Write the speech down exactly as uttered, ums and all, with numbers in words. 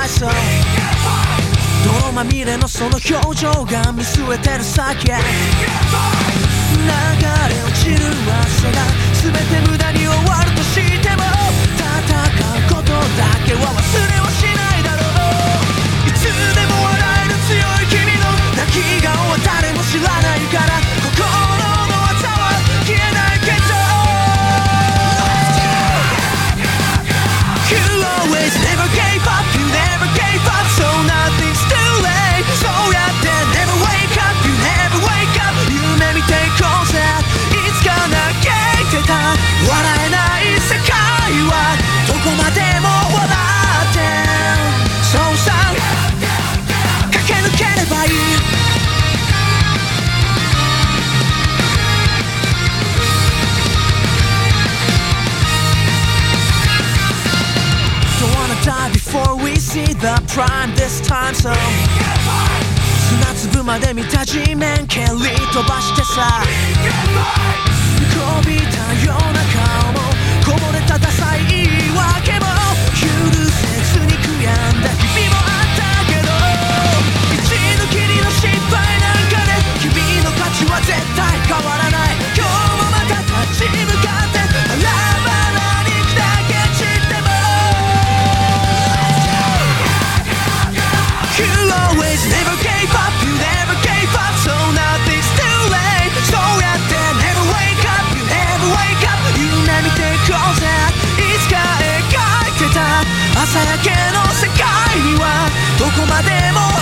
my soul 泥まみれのその表情が見据えてる先へ流れ落ちる汗が全て無駄に終わるとしても戦うことだけは忘れはしないだろういつでも笑える強い君の泣き顔は誰も知らないから心の技は消えないけど You always never gave up You never gave up So nothing's too late そうやって Never wake up You never wake up 夢見ていこうぜいつか嘆いてた笑えない世界はどこまでも笑ってそうさ駆け抜ければいいDie before we see the prime this time so 砂粒まで満た地面蹴り飛ばしてさこびたような顔もこぼれたダサい言い訳も許せずに悔やんだ日々もあったけど一度きりの失敗なんかで君の価値は絶対変わらない今日もまた立ち向かってバラバラにだけ散ってもYou always never gave up You never gave up So nothing's too late そうやって Never wake up You never wake up 夢見ていこうぜいつか描いてた朝焼けの世界にはどこまでも